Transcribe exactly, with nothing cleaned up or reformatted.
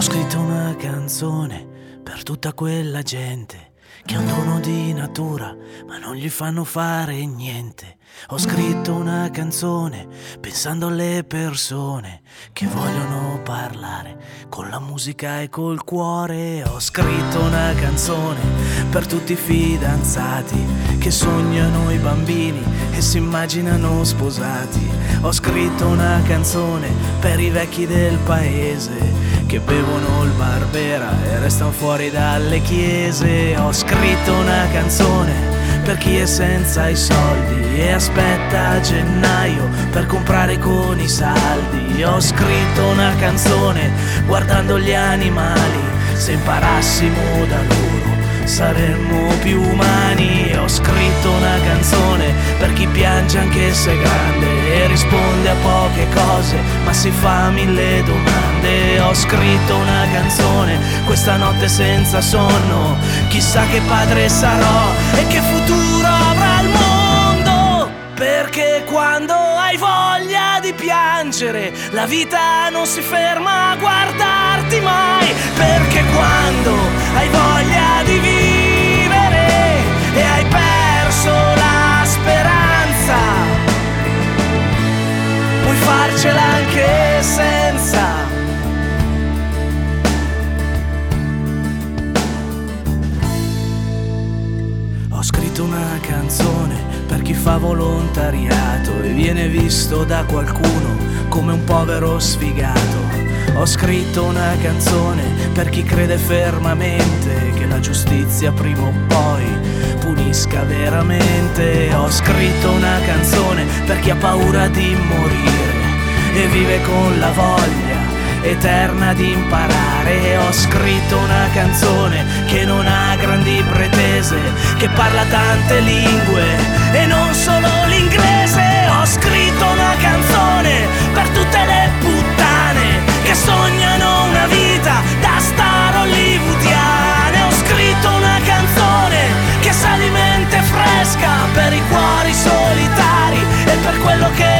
scritto una canzone per tutta quella gente che ha un dono di natura ma non gli fanno fare niente. Ho scritto una canzone pensando alle persone che vogliono parlare con la musica e col cuore. Ho scritto una canzone per tutti i fidanzati che sognano i bambini e si immaginano sposati. Ho scritto una canzone per i vecchi del paese che bevono il Barbera e restano fuori dalle chiese. Ho scritto una canzone per chi è senza i soldi e aspetta gennaio per comprare con i saldi. Ho scritto una canzone guardando gli animali, se imparassimo da loro saremmo più umani. Ho scritto una canzone per chi piange anche se è grande e risponde a poche cose ma si fa mille domande. Ho scritto una canzone questa notte senza sonno, chissà che padre sarò e che futuro avrà il mondo. Perché quando hai voglia di piangere la vita non si ferma a guardarti mai. Perché quando hai voglia di vivere e hai perso la speranza puoi farcela anche senza. Ho scritto una canzone per chi fa volontariato e viene visto da qualcuno come un povero sfigato. Ho scritto una canzone per chi crede fermamente che la giustizia prima o poi punisca veramente. Ho scritto una canzone per chi ha paura di morire e vive con la voglia eterna di imparare. Ho scritto una canzone che non ha grandi pretese, che parla tante lingue e non solo l'inglese. Ho scritto una canzone per tutte le puttane che sognano una vita da star hollywoodiane. Ho scritto una canzone che sa di mente fresca per i cuori solitari e per quello che